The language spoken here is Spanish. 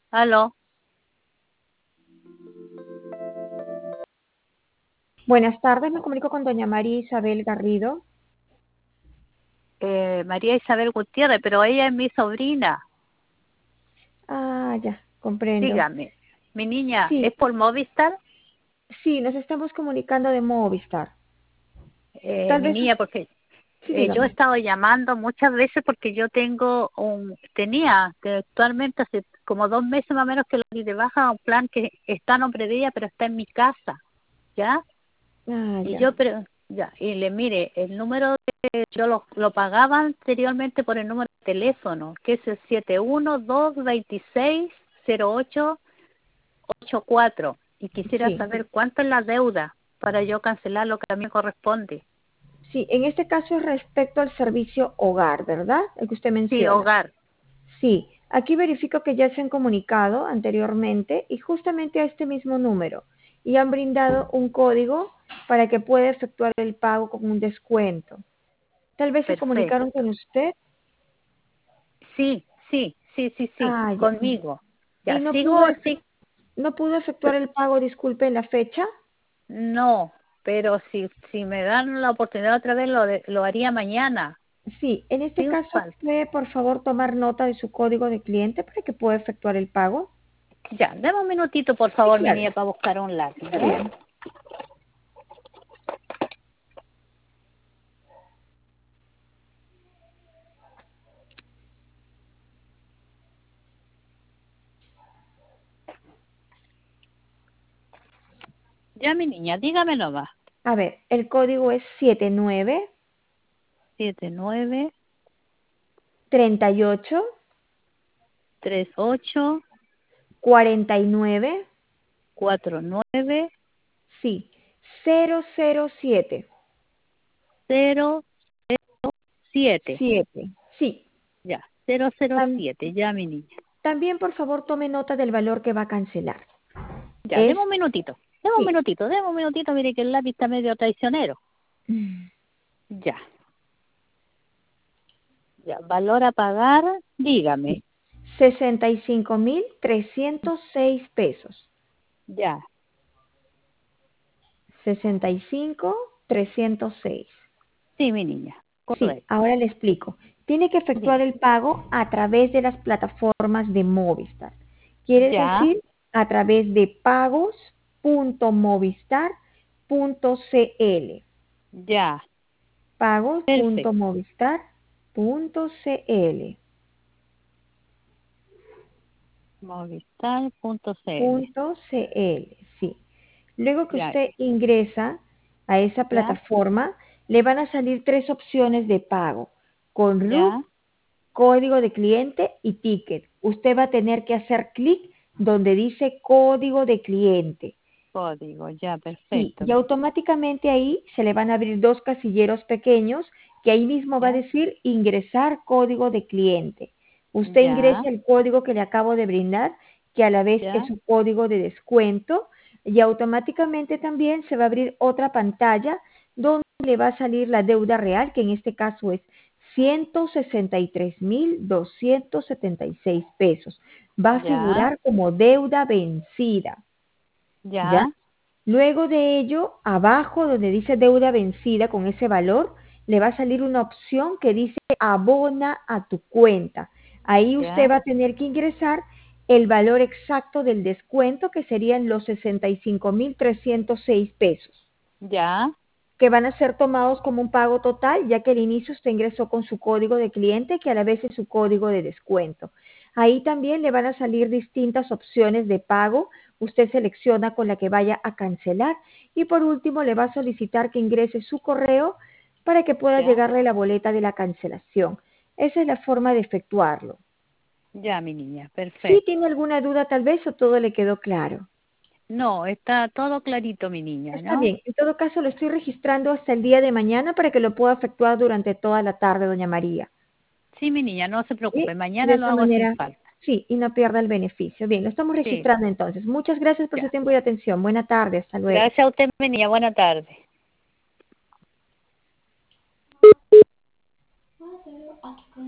Aló, Buenas tardes, me comunico con doña María Isabel Garrido. María Isabel Gutiérrez, pero ella es mi sobrina. Ah, ya, comprendo. Dígame, mi niña, Sí, ¿es por Movistar? sí, nos estamos comunicando de Movistar. Tal Mi vez, niña, porque sí, yo he dígame. estado llamando muchas veces porque yo tenía, que actualmente hace como 2 meses más o menos que lo di de baja, un plan que está a nombre de ella, pero está en mi casa, ¿ya? Ah, Y ya, ya, y le mire, el número yo lo pagaba anteriormente por el número de teléfono, que es el 712260884, y quisiera sí, saber cuánto es la deuda para yo cancelar lo que a mí me corresponde. sí. En este caso es respecto al servicio hogar, ¿verdad? El que usted Sí, menciona. hogar. Sí, aquí verifico que ya se han comunicado anteriormente y justamente a este mismo número y han brindado un código para que pueda efectuar el pago con un descuento. Tal vez se comunicaron Perfecto. con usted. Sí, Ah, ya. conmigo. Y Ya, sigo, sí, no pudo efectuar el pago, disculpe, en la fecha. no, pero si me dan la oportunidad otra vez, lo haría mañana, Sí, en este sin caso, falta. ¿puede por favor tomar nota de su código de cliente para que pueda efectuar el pago? Ya, dame un minutito, por Sí, favor, mi claro, niña, para buscar un lápiz, está ¿ya? bien. Ya, mi niña, dígame nomás. A ver, el código es 79 79 38 38 49, 49 sí, 007, 07. 7, sí. Ya, cero cero Tam- siete ya, mi niña. También por favor tome nota del valor que va a cancelar. Ya, Es, deme un minutito. sí, Mire que el lápiz está medio traicionero. Ya, ya, valor a pagar, dígame. 65.306 pesos. Ya, 65.306. sí, mi niña, Sí, correcto. ahora le explico. Tiene que efectuar Dime. el pago a través de las plataformas de Movistar. Quiere Ya, decir a través de pagos.movistar.cl. ya, perfecto. Pagos.movistar.cl. Movistar.cl. .cl, sí. Luego que Ya, usted ingresa a esa ya, plataforma, le van a salir tres opciones de pago, con RUT, ya, código de cliente y ticket. Usted va a tener que hacer clic donde dice código de cliente. código, ya, Sí, perfecto, y mi niña. automáticamente ahí se le van a abrir dos casilleros pequeños que ahí mismo va a Ya, decir ingresar código de cliente. Usted ya, ingresa el código que le acabo de brindar, que a la vez es ya, su código de descuento, y automáticamente también se va a abrir otra pantalla donde le va a salir la deuda real, que en este caso es 163.276 pesos. Va a ya, figurar como deuda vencida, ¿ya? ya, Luego de ello, abajo donde dice deuda vencida con ese valor, le va a salir una opción que dice abona a tu cuenta. Ahí usted ya, va a tener que ingresar el valor exacto del descuento, que serían los 65.306 pesos, ya, que van a ser tomados como un pago total, ya que al inicio usted ingresó con su código de cliente, que a la vez es su código de descuento. Ahí también le van a salir distintas opciones de pago. Usted selecciona con la que vaya a cancelar y por último le va a solicitar que ingrese su correo para que pueda ya, llegarle la boleta de la cancelación. Esa es la forma de efectuarlo. ya, mi niña, ¿Sí perfecto. tiene alguna duda tal vez o todo le quedó claro? No, está todo clarito, mi niña, Está ¿no? bien, en todo caso lo estoy registrando hasta el día de mañana para que lo pueda efectuar durante toda la tarde, doña María. Sí, mi niña, no se Y preocupe, de mañana lo esa hago sin manera, falta. sí, y no pierda el beneficio. Bien, lo estamos Sí, registrando entonces. Muchas gracias por su ya. tiempo y atención. Buena tarde, hasta luego. Gracias a usted, mi niña, buena tarde.